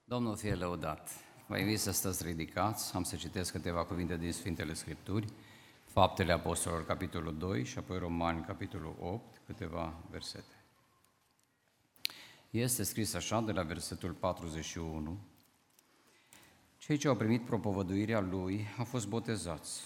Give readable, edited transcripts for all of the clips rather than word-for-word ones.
Domnul fie lăudat! Vă invit să stați ridicați, am să citesc câteva cuvinte din Sfintele Scripturi, Faptele Apostolilor, capitolul 2 și apoi Romani, capitolul 8, câteva versete. Este scris așa de la versetul 41: Cei ce au primit propovăduirea lui au fost botezați.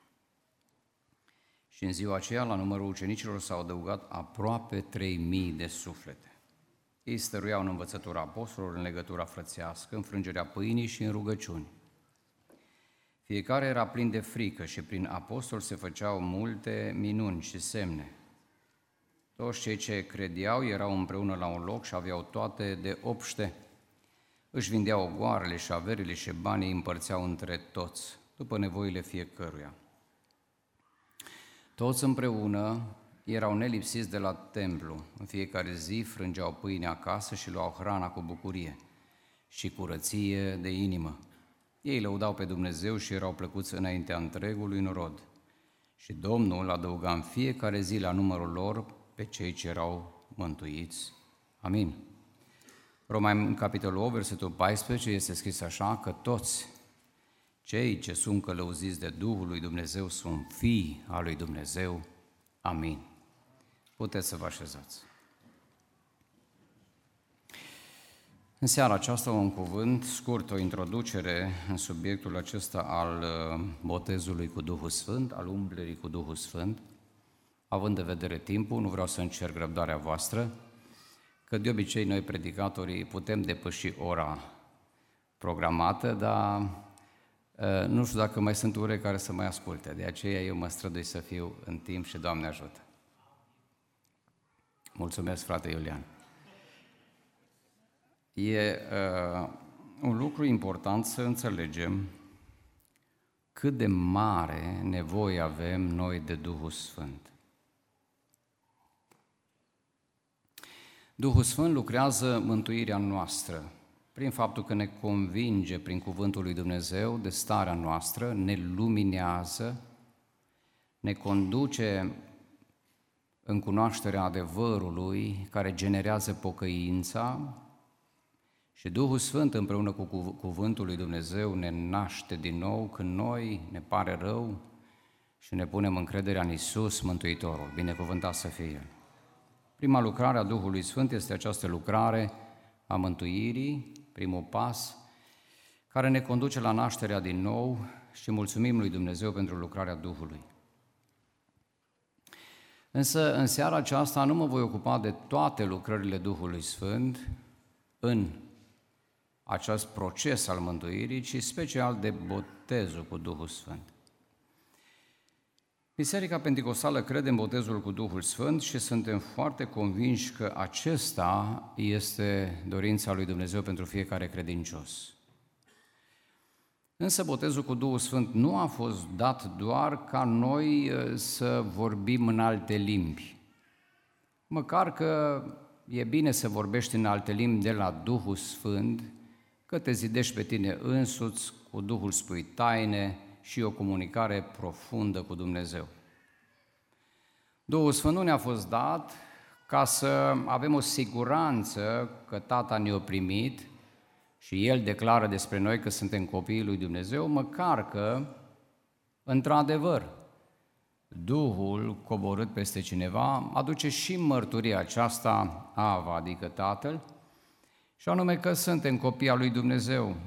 Și în ziua aceea, la numărul ucenicilor s-au adăugat aproape 3000 de suflete. Ei stăruiau în învățătura apostolilor, în legătura frățească, în frângerea pâinii și în rugăciuni. Fiecare era plin de frică și prin apostol se făceau multe minuni și semne. Toți cei ce credeau erau împreună la un loc și aveau toate de obște. Își vindeau ogoarele și averile și banii împărțeau între toți, după nevoile fiecăruia. Toți împreună erau nelipsiți de la templu. În fiecare zi frângeau pâine acasă și luau hrana cu bucurie și curăție de inimă. Ei lăudau pe Dumnezeu și erau plăcuți înaintea întregului norod. Și Domnul adăuga în fiecare zi la numărul lor pe cei ce erau mântuiți. Amin. Romani, în capitolul 8, versetul 14, este scris așa că toți cei ce sunt călăuziți de Duhul lui Dumnezeu sunt fii al lui Dumnezeu. Amin. Puteți să vă așezați. În seara aceasta un cuvânt scurt, o introducere în subiectul acesta al botezului cu Duhul Sfânt, al umblerii cu Duhul Sfânt. Având în vedere timpul, nu vreau să încerc răbdarea voastră, că de obicei noi predicatorii putem depăși ora programată, dar nu știu dacă mai sunt urechi care să mai asculte, de aceea eu mă strădui să fiu în timp și Doamne ajută. Mulțumesc, frate Iulian. E un lucru important să înțelegem cât de mare nevoie avem noi de Duhul Sfânt. Duhul Sfânt lucrează mântuirea noastră prin faptul că ne convinge prin cuvântul lui Dumnezeu de starea noastră, ne luminează, ne conduce în cunoașterea adevărului care generează pocăința și Duhul Sfânt împreună cu cuvântul lui Dumnezeu ne naște din nou când noi ne pare rău și ne punem încrederea în Iisus Mântuitorul. Binecuvântat să fie El. Prima lucrare a Duhului Sfânt este această lucrare a mântuirii, primul pas, care ne conduce la nașterea din nou și mulțumim lui Dumnezeu pentru lucrarea Duhului. Însă, în seara aceasta nu mă voi ocupa de toate lucrările Duhului Sfânt în acest proces al mântuirii, ci special de botezul cu Duhul Sfânt. Biserica Penticostală crede în botezul cu Duhul Sfânt și suntem foarte convinși că acesta este dorința lui Dumnezeu pentru fiecare credincios. Însă botezul cu Duhul Sfânt nu a fost dat doar ca noi să vorbim în alte limbi. Măcar că e bine să vorbești în alte limbi de la Duhul Sfânt, că te zidești pe tine însuți, cu Duhul spui taine și o comunicare profundă cu Dumnezeu. Duhul Sfânt nu ne-a fost dat ca să avem o siguranță că Tata ne-a primit și El declară despre noi că suntem copiii lui Dumnezeu, măcar că, într-adevăr, Duhul coborât peste cineva aduce și mărturia aceasta, Ava, adică Tatăl, și anume că suntem copii al lui Dumnezeu.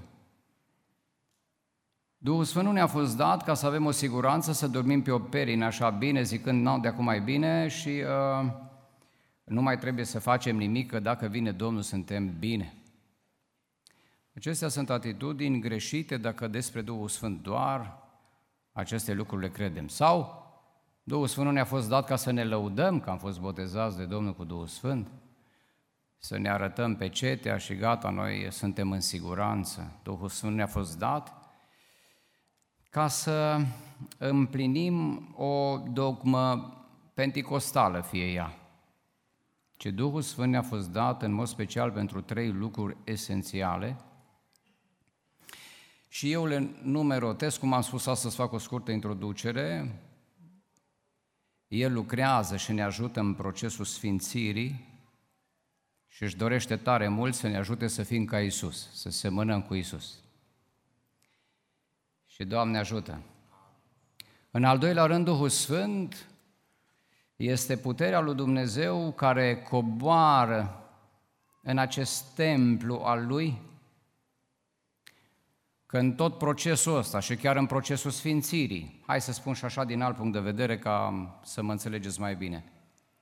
Duhul Sfânt nu ne-a fost dat ca să avem o siguranță să dormim pe o perină așa bine, zicând, n-au de acum mai bine și nu mai trebuie să facem nimic, că dacă vine Domnul suntem bine. Acestea sunt atitudini greșite dacă despre Duhul Sfânt doar aceste lucruri le credem. Sau Duhul Sfânt nu ne-a fost dat ca să ne lăudăm că am fost botezați de Domnul cu Duhul Sfânt, să ne arătăm pe cetea și gata, noi suntem în siguranță. Duhul Sfânt ne-a fost dat ca să împlinim o dogmă penticostală, fie ea. Ce Duhul Sfânt ne-a fost dat în mod special pentru 3 lucruri esențiale și eu le numerotez, cum am spus astăzi, fac o scurtă introducere. El lucrează și ne ajută în procesul sfințirii, și își dorește tare mult să ne ajute să fim ca Iisus, să semănăm cu Iisus. Și Doamne ajută! În al doilea rând, Duhul Sfânt este puterea lui Dumnezeu care coboară în acest templu al Lui, că în tot procesul ăsta și chiar în procesul sfințirii, hai să spun și așa din alt punct de vedere ca să mă înțelegeți mai bine,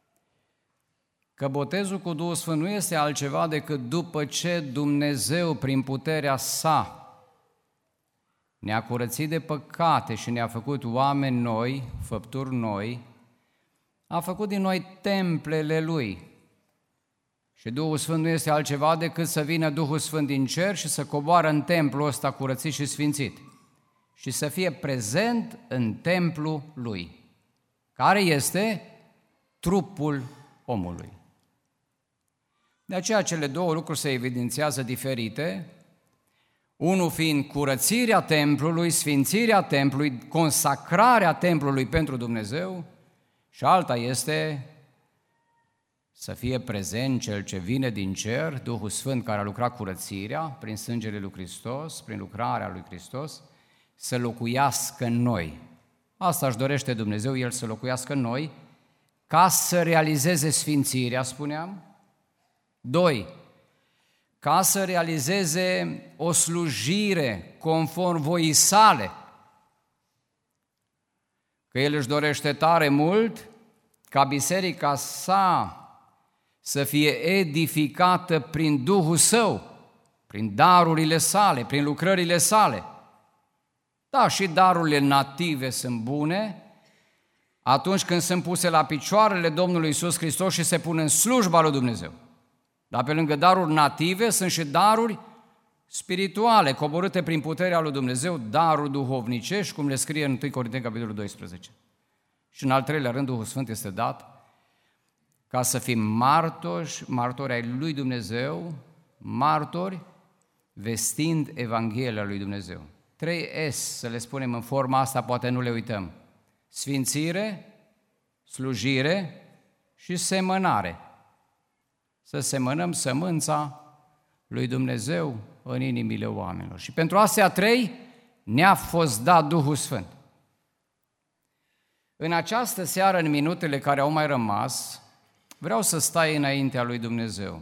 că botezul cu Duhul Sfânt nu este altceva decât după ce Dumnezeu, prin puterea sa, ne-a curățit de păcate și ne-a făcut oameni noi, făpturi noi, a făcut din noi templele Lui. Și Duhul Sfânt nu este altceva decât să vină Duhul Sfânt din cer și să coboară în templul ăsta curățit și sfințit și să fie prezent în templul Lui, care este trupul omului. De aceea cele două lucruri se evidențiază diferite, unul fiind curățirea templului, sfințirea templului, consacrarea templului pentru Dumnezeu, și alta este să fie prezent Cel ce vine din cer, Duhul Sfânt care a lucrat curățirea prin sângele lui Hristos, prin lucrarea lui Hristos, să locuiască în noi. Asta își dorește Dumnezeu, El să locuiască în noi, ca să realizeze sfințirea, spuneam. 2. Ca să realizeze o slujire conform voii sale, că El își dorește tare mult ca biserica sa să fie edificată prin Duhul Său, prin darurile sale, prin lucrările sale. Da, și darurile native sunt bune atunci când sunt puse la picioarele Domnului Iisus Hristos și se pun în slujba lui Dumnezeu. Dar pe lângă daruri native sunt și daruri spirituale, coborâte prin puterea lui Dumnezeu, daruri duhovnicești, cum le scrie în 1 Corinteni, capitolul 12. Și în al treilea rând, Duhul Sfânt este dat ca să fim martori ai lui Dumnezeu, martori vestind Evanghelia lui Dumnezeu. 3 S, să le spunem în forma asta, poate nu le uităm. Sfințire, slujire și semănare. Să semănăm sămânța lui Dumnezeu în inimile oamenilor. Și pentru astea 3 ne-a fost dat Duhul Sfânt. În această seară, în minutele care au mai rămas, vreau să stai înaintea lui Dumnezeu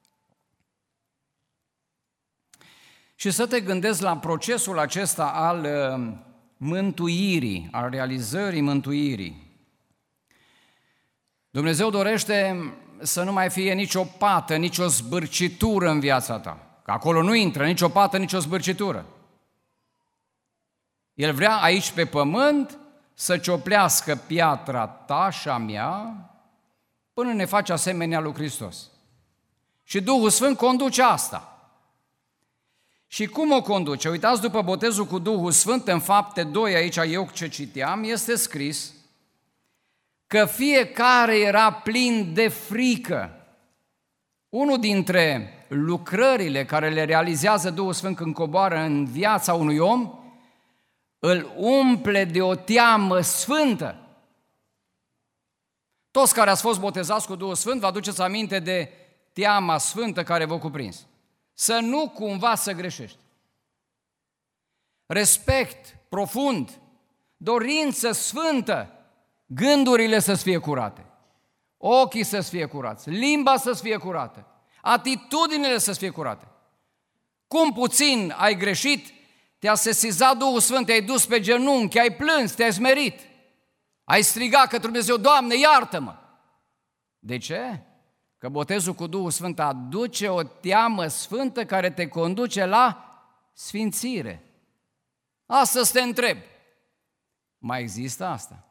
și să te gândești la procesul acesta al mântuirii, al realizării mântuirii. Dumnezeu dorește să nu mai fie nicio pată, nicio zbârcitură în viața ta, că acolo nu intră nicio pată, nicio zbârcitură. El vrea aici pe pământ să cioplească piatra ta și a mea până ne face asemenea lui Hristos. Și Duhul Sfânt conduce asta. Și cum o conduce? Uitați, după botezul cu Duhul Sfânt, în Fapte 2, aici eu ce citeam, este scris că fiecare era plin de frică. Unul dintre lucrările care le realizează Duhul Sfânt când coboară în viața unui om, îl umple de o teamă sfântă. Toți care ați fost botezați cu Duhul Sfânt, vă aduceți aminte de teama sfântă care vă cuprins. Să nu cumva să greșești. Respect profund, dorință sfântă, gândurile să-ți fie curate, ochii să-ți fie curați, limba să-ți fie curată, atitudinile să-ți fie curate. Cum puțin ai greșit, te-a sesizat Duhul Sfânt, te-ai dus pe genunchi, ai plâns, te-ai smerit, ai strigat către Dumnezeu, Doamne, iartă-mă! De ce? Că botezul cu Duhul Sfânt aduce o teamă sfântă care te conduce la sfințire. Astăzi te întreb, mai există asta?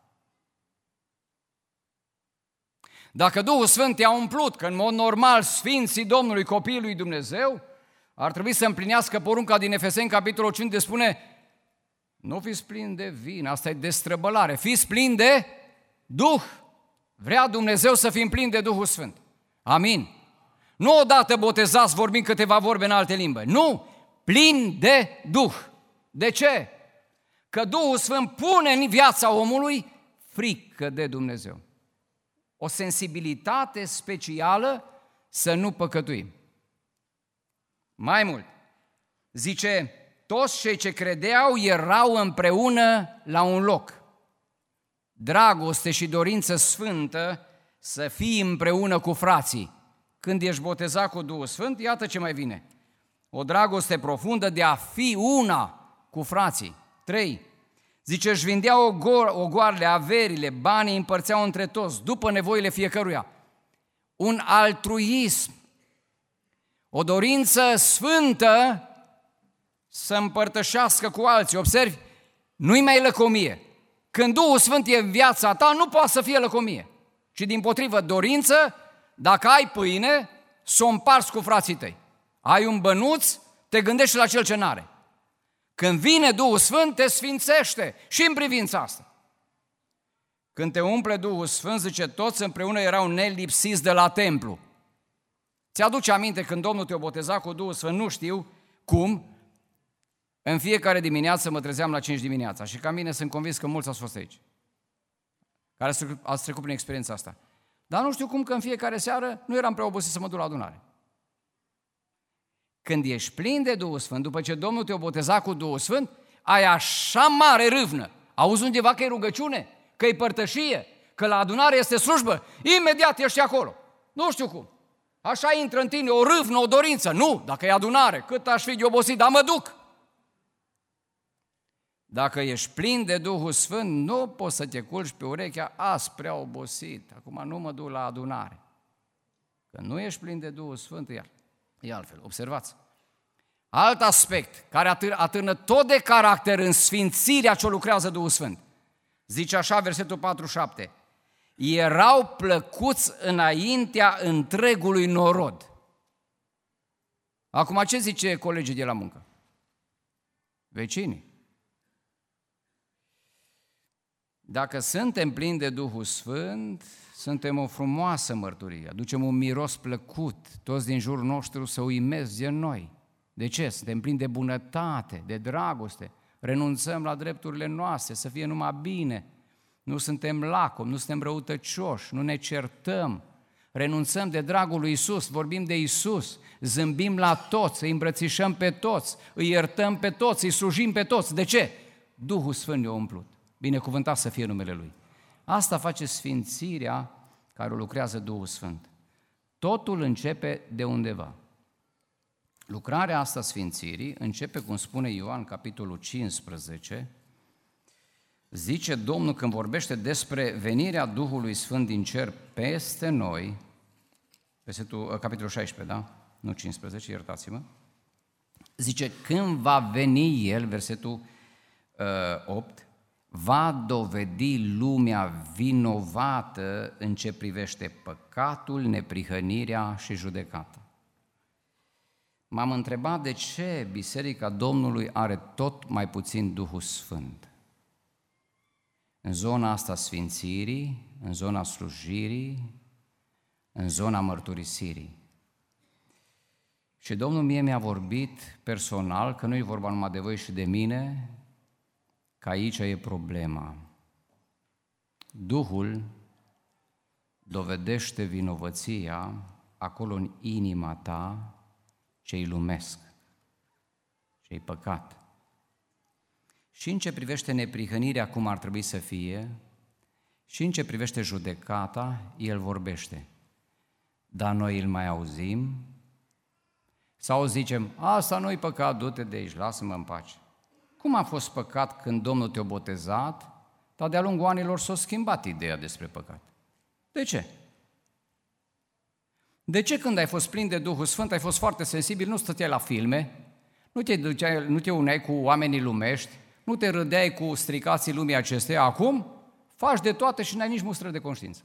Dacă Duhul Sfânt te-a umplut, că în mod normal Sfinții Domnului, copiii lui Dumnezeu, ar trebui să împlinească porunca din Efeseni, capitolul 5, de spune, nu fiți plini de vin, asta e destrăbălare, fiți plini de Duh. Vrea Dumnezeu să fim plini de Duhul Sfânt. Amin. Nu odată botezați vorbind câteva vorbe în alte limbi. Nu, plini de Duh. De ce? Că Duhul Sfânt pune în viața omului frică de Dumnezeu. O sensibilitate specială să nu păcătuim. Mai mult, zice, toți cei ce credeau erau împreună la un loc. Dragoste și dorință sfântă să fii împreună cu frații. Când ești botezat cu Duhul Sfânt, iată ce mai vine. O dragoste profundă de a fi una cu frații. 3. Zice, își vindeau ogoarele, averile, banii împărțeau între toți, după nevoile fiecăruia. Un altruism, o dorință sfântă să împărtășească cu alții. Observi, nu-i mai lăcomie. Când Duhul Sfânt e în viața ta, nu poate să fie lăcomie, ci dimpotrivă dorință, dacă ai pâine, să o împarți cu frații tăi. Ai un bănuț, te gândești la cel ce n-are. Când vine Duhul Sfânt, te sfințește și în privința asta. Când te umple Duhul Sfânt, zice, toți împreună erau nelipsiți de la templu. Ți-aduce aminte când Domnul te-a botezat cu Duhul Sfânt, nu știu cum, în fiecare dimineață mă trezeam la 5 dimineața și ca mine sunt convins că mulți ați fost aici, care ați trecut prin experiența asta. Dar nu știu cum că în fiecare seară nu eram prea obosit să mă duc la adunare. Când ești plin de Duhul Sfânt, după ce Domnul te-a botezat cu Duhul Sfânt, ai așa mare râvnă. Auzi undeva că e rugăciune, că e părtășie, că la adunare este slujbă, imediat ești acolo. Nu știu cum. Așa intră în tine o râvnă, o dorință. Nu, dacă e adunare, cât aș fi de obosit, dar mă duc. Dacă ești plin de Duhul Sfânt, nu poți să te culci pe urechea, azi prea obosit, acum nu mă duc la adunare. Că nu ești plin de Duhul Sfânt, e altfel. Observați. Alt aspect care atârnă tot de caracter în sfințirea ce o lucrează Duhul Sfânt. Zice așa versetul 47. Erau plăcuți înaintea întregului norod. Acum ce zice colegii de la muncă? Vecinii. Dacă suntem plini de Duhul Sfânt, suntem o frumoasă mărturie, aducem un miros plăcut, toți din jurul nostru să uimesc de noi. De ce? Suntem plini de bunătate, de dragoste, renunțăm la drepturile noastre, să fie numai bine, nu suntem lacomi, nu suntem răutăcioși, nu ne certăm, renunțăm de dragul lui Iisus, vorbim de Iisus, zâmbim la toți, îi îmbrățișăm pe toți, îi iertăm pe toți, îi slujim pe toți. De ce? Duhul Sfânt ne-a umplut. Binecuvântat să fie numele Lui. Asta face sfințirea care o lucrează Duhul Sfânt. Totul începe de undeva. Lucrarea asta sfințirii începe, cum spune Ioan, capitolul 15, zice Domnul când vorbește despre venirea Duhului Sfânt din cer peste noi, capitolul 16, da? Nu 15, iertați-mă. Zice, când va veni El, versetul 8, va dovedi lumea vinovată în ce privește păcatul, neprihănirea și judecata. M-am întrebat de ce Biserica Domnului are tot mai puțin Duhul Sfânt. În zona asta sfințirii, în zona slujirii, în zona mărturisirii. Și Domnul mie mi-a vorbit personal, că nu e vorba numai de voi și de mine, că aici e problema. Duhul dovedește vinovăția acolo în inima ta ce-i lumesc, ce-i păcat. Și în ce privește neprihănirea cum ar trebui să fie, și în ce privește judecata, El vorbește. Dar noi îl mai auzim? Sau zicem, asta nu-i păcat, du-te de aici, lasă-mă în pace. Cum a fost păcat când Domnul te-a botezat, dar de-a lungul anilor s-a schimbat ideea despre păcat? De ce? De ce când ai fost plin de Duhul Sfânt, ai fost foarte sensibil, nu stăteai la filme, nu te uneai cu oamenii lumești, nu te râdeai cu stricații lumii acesteia, acum faci de toate și n-ai nici mustră de conștiință.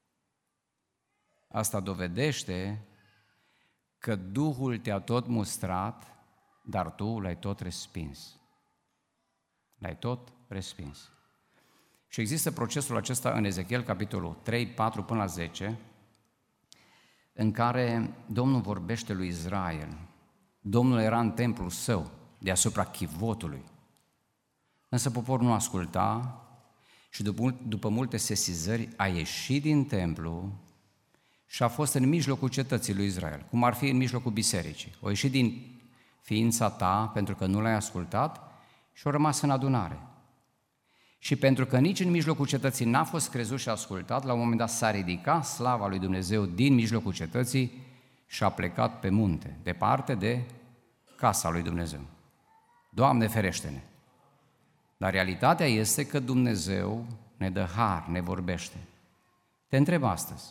Asta dovedește că Duhul te-a tot mustrat, dar tu l-ai tot respins. L-ai tot respins. Și există procesul acesta în Ezechiel, capitolul 3, 4 până la 10, în care Domnul vorbește lui Israel. Domnul era în templul său, deasupra chivotului. Însă poporul nu asculta și după multe sesizări a ieșit din templu și a fost în mijlocul cetății lui Israel, cum ar fi în mijlocul bisericii. O ieșit din ființa ta pentru că nu l-ai ascultat și a rămas în adunare. Și pentru că nici în mijlocul cetății n-a fost crezut și ascultat, la un moment dat s-a ridicat slava lui Dumnezeu din mijlocul cetății și a plecat pe munte, departe de casa lui Dumnezeu. Doamne, ferește-ne! Dar realitatea este că Dumnezeu ne dă har, ne vorbește. Te întreb astăzi,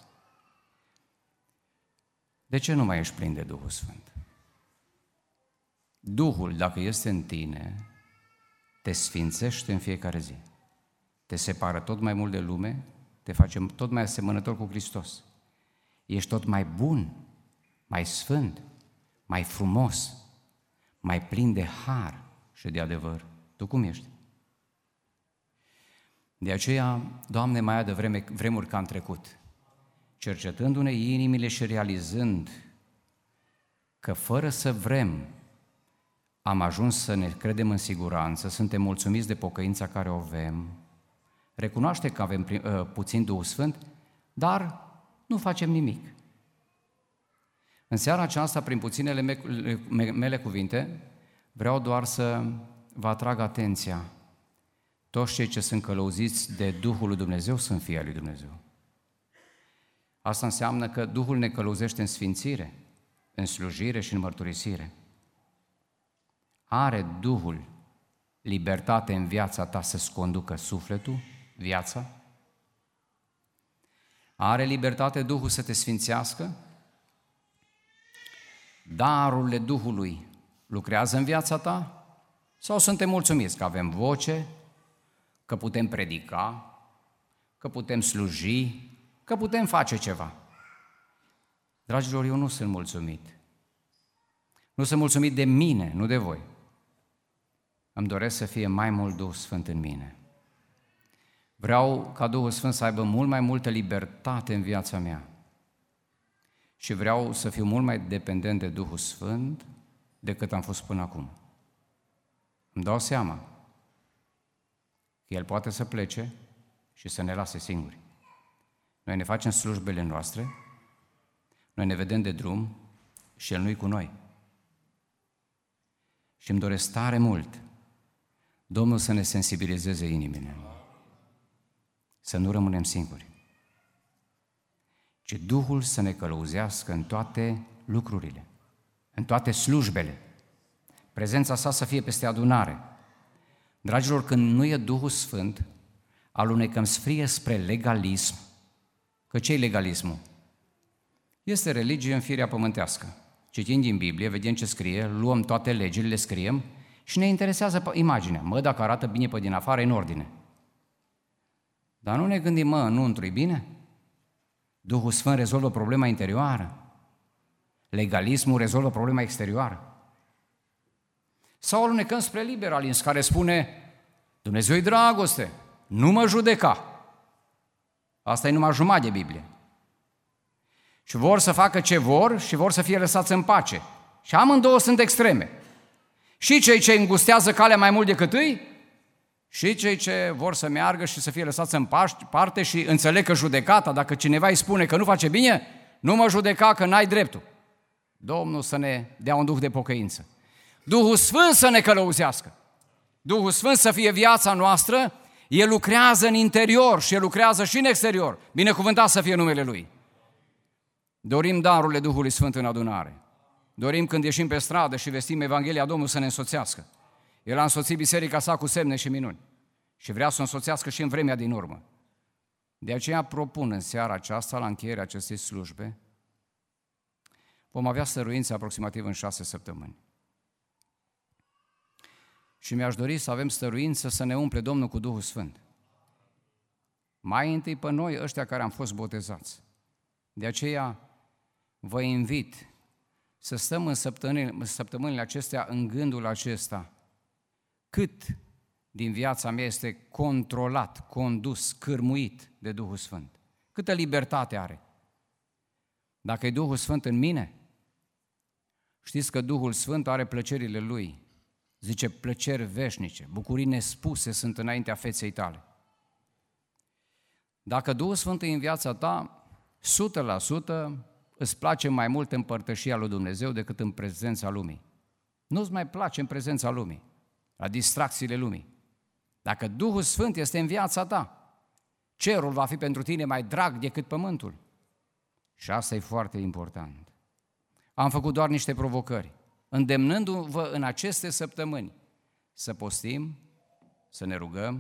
de ce nu mai ești plin de Duhul Sfânt? Duhul, dacă este în tine, te sfințește în fiecare zi. Te separă tot mai mult de lume, te face tot mai asemănător cu Hristos. Ești tot mai bun, mai sfânt, mai frumos, mai plin de har și de adevăr. Tu cum ești? De aceea, Doamne, mai adă vremuri ca în trecut, cercetându-ne inimile și realizând că fără să vrem am ajuns să ne credem în siguranță, suntem mulțumiți de pocăința care o avem, recunoaște că avem puțin Duhul Sfânt, dar nu facem nimic. În seara aceasta, prin puținele mele cuvinte, vreau doar să vă atrag atenția. Toți cei ce sunt călăuziți de Duhul lui Dumnezeu sunt fii ai lui Dumnezeu. Asta înseamnă că Duhul ne călăuzește în sfințire, în slujire și în mărturisire. Are Duhul libertate în viața ta să-ți conducă sufletul, viața? Are libertate Duhul să te sfințească? Darurile Duhului lucrează în viața ta? Sau suntem mulțumiți că avem voce, că putem predica, că putem sluji, că putem face ceva? Dragilor, eu nu sunt mulțumit. Nu sunt mulțumit de mine, nu de voi. Îmi doresc să fie mai mult Duhul Sfânt în mine. Vreau ca Duhul Sfânt să aibă mult mai multă libertate în viața mea. Și vreau să fiu mult mai dependent de Duhul Sfânt decât am fost până acum. Îmi dau seama că El poate să plece și să ne lase singuri. Noi ne facem slujbele noastre, noi ne vedem de drum și El nu-i cu noi. Și îmi doresc tare mult Domnul să ne sensibilizeze inimile, să nu rămânem singuri, ci Duhul să ne călăuzească în toate lucrurile, în toate slujbele, prezența sa să fie peste adunare. Dragilor, când nu e Duhul Sfânt, alunecăm sfrie spre legalism. Că ce-i legalismul? Este religie în firea pământească. Citind din Biblie, vedem ce scrie, luăm toate legile, le scriem și ne interesează imaginea. Dacă arată bine pe din afară, e în ordine. Dar nu ne gândim, înăuntru-i bine? Duhul Sfânt rezolvă problema interioară. Legalismul rezolvă problema exterioară. Sau alunecăm spre liberalism, care spune, Dumnezeu-i dragoste, nu mă judeca. Asta e numai jumătate de Biblie. Și vor să facă ce vor și vor să fie lăsați în pace. Și amândouă sunt extreme. Și cei ce îngustează calea mai mult decât îi, și cei ce vor să meargă și să fie lăsați în parte și înțeleg că judecata, dacă cineva îi spune că nu face bine, nu mă judeca că n-ai dreptul. Domnul să ne dea un duh de pocăință. Duhul Sfânt să ne călăuzească. Duhul Sfânt să fie viața noastră, El lucrează în interior și El lucrează și în exterior. Binecuvântat să fie numele Lui. Dorim darurile Duhului Sfânt în adunare. Dorim când ieșim pe stradă și vestim Evanghelia Domnului să ne însoțească. El a însoțit biserica sa cu semne și minuni și vrea să o însoțească și în vremea din urmă. De aceea propun în seara aceasta, la încheierea acestei slujbe, vom avea stăruințe aproximativ în 6 săptămâni. Și mi-aș dori să avem stăruință să ne umple Domnul cu Duhul Sfânt. Mai întâi pe noi, ăștia care am fost botezați. De aceea vă invit să stăm în săptămânile acestea în gândul acesta. Cât din viața mea este controlat, condus, cârmuit de Duhul Sfânt? Câtă libertate are? Dacă e Duhul Sfânt în mine, știți că Duhul Sfânt are plăcerile Lui. Zice, plăceri veșnice, bucurii nespuse sunt înaintea feței tale. Dacă Duhul Sfânt e în viața ta, 100% îți place mai mult în părtășia lui Dumnezeu decât în prezența lumii. Nu-ți mai place în prezența lumii, la distracțiile lumii. Dacă Duhul Sfânt este în viața ta, cerul va fi pentru tine mai drag decât pământul. Și asta e foarte important. Am făcut doar niște provocări, îndemnându-vă în aceste săptămâni să postim, să ne rugăm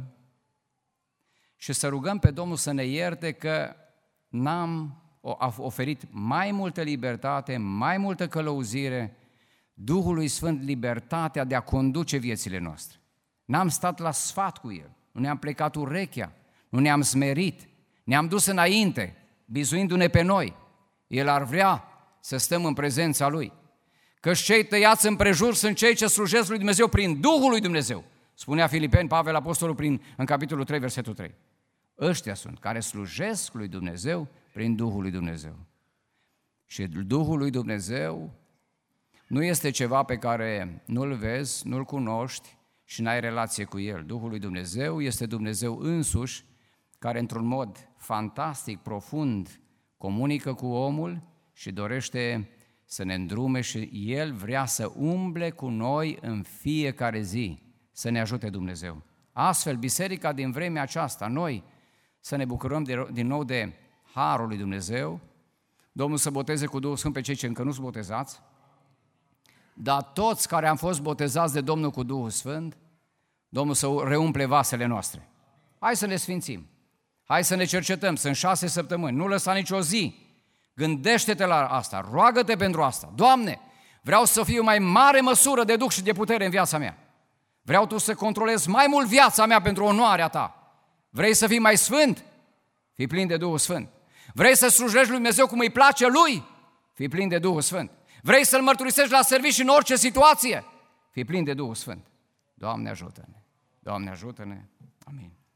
și să rugăm pe Domnul să ne ierte că n-am oferit mai multă libertate, mai multă călăuzire, Duhului Sfânt libertatea de a conduce viețile noastre. N-am stat la sfat cu El, nu ne-am plecat urechea, nu ne-am smerit, ne-am dus înainte, bizuindu-ne pe noi. El ar vrea să stăm în prezența Lui. Căci cei tăiați împrejur sunt cei ce slujesc lui Dumnezeu prin Duhul lui Dumnezeu. Spunea Filipeni, Pavel Apostolul în capitolul 3, versetul 3. Ăștia sunt care slujesc lui Dumnezeu prin Duhul lui Dumnezeu. Și Duhul lui Dumnezeu nu este ceva pe care nu-l vezi, nu-l cunoști și n-ai relație cu El. Duhul lui Dumnezeu este Dumnezeu însuși, care într-un mod fantastic, profund, comunică cu omul și dorește să ne îndrume și El vrea să umble cu noi în fiecare zi, să ne ajute Dumnezeu. Astfel, biserica din vremea aceasta, noi să ne bucurăm din nou de harul lui Dumnezeu, Domnul să boteze cu Duhul Sfânt pe cei ce încă nu sunt botezați, dar toți care am fost botezați de Domnul cu Duhul Sfânt, Domnul să reumple vasele noastre. Hai să ne sfințim, hai să ne cercetăm, sunt 6 săptămâni, nu lăsa nicio zi. Gândește-te la asta, roagă-te pentru asta. Doamne, vreau să fiu mai mare măsură de duh și de putere în viața mea. Vreau Tu să controlezi mai mult viața mea pentru onoarea Ta. Vrei să fii mai sfânt? Fii plin de Duhul Sfânt. Vrei să slujești lui Dumnezeu cum îi place Lui? Fii plin de Duhul Sfânt. Vrei să-L mărturisești la serviciu în orice situație? Fii plin de Duhul Sfânt. Doamne ajută-ne! Doamne ajută-ne! Amin.